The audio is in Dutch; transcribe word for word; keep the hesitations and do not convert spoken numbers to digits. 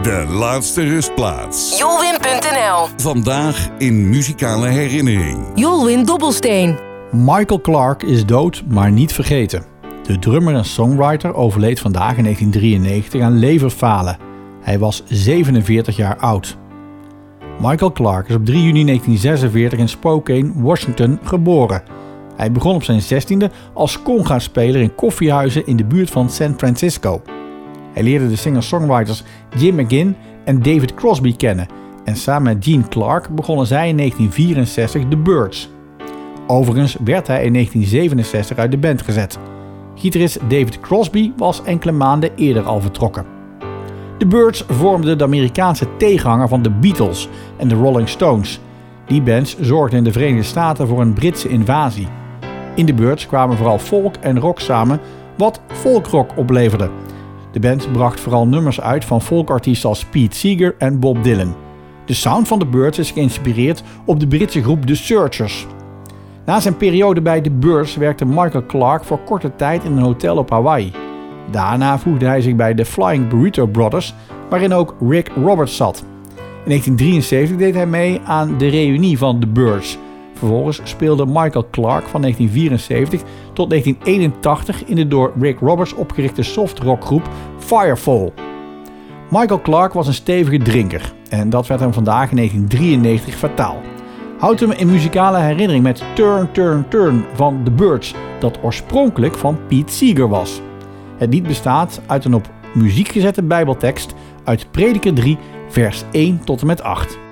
De laatste rustplaats. Jolwin punt n l. Vandaag in muzikale herinnering. Jolwin Dobbelsteen. Michael Clarke is dood, maar niet vergeten. De drummer en songwriter overleed vandaag in negentien drieënnegentig aan leverfalen. Hij was zevenenveertig jaar oud. Michael Clarke is op drie juni negentien zesenveertig in Spokane, Washington, geboren. Hij begon op zijn zestiende als conga-speler in koffiehuizen in de buurt van San Francisco. Hij leerde de singer-songwriters Jim McGinn en David Crosby kennen en samen met Gene Clark begonnen zij in negentien vierenzestig The Byrds. Overigens werd hij in negentien zevenenzestig uit de band gezet. Gitarist David Crosby was enkele maanden eerder al vertrokken. The Byrds vormden de Amerikaanse tegenhanger van de Beatles en de Rolling Stones. Die bands zorgden in de Verenigde Staten voor een Britse invasie. In The Byrds kwamen vooral folk en rock samen, wat folkrock opleverde. De band bracht vooral nummers uit van folkartiesten als Pete Seeger en Bob Dylan. De sound van The Byrds is geïnspireerd op de Britse groep The Searchers. Na zijn periode bij The Byrds werkte Michael Clarke voor korte tijd in een hotel op Hawaii. Daarna voegde hij zich bij de Flying Burrito Brothers, waarin ook Rick Roberts zat. In negentien drieënzeventig deed hij mee aan de reunie van The Byrds. Vervolgens speelde Michael Clarke van negentien vierenzeventig tot negentien eenentachtig in de door Rick Roberts opgerichte softrockgroep Firefall. Michael Clarke was een stevige drinker en dat werd hem vandaag in negentien drieënnegentig fataal. Houd hem in muzikale herinnering met Turn, Turn, Turn van The Byrds, dat oorspronkelijk van Pete Seeger was. Het lied bestaat uit een op muziek gezette bijbeltekst uit Prediker drie vers één tot en met acht.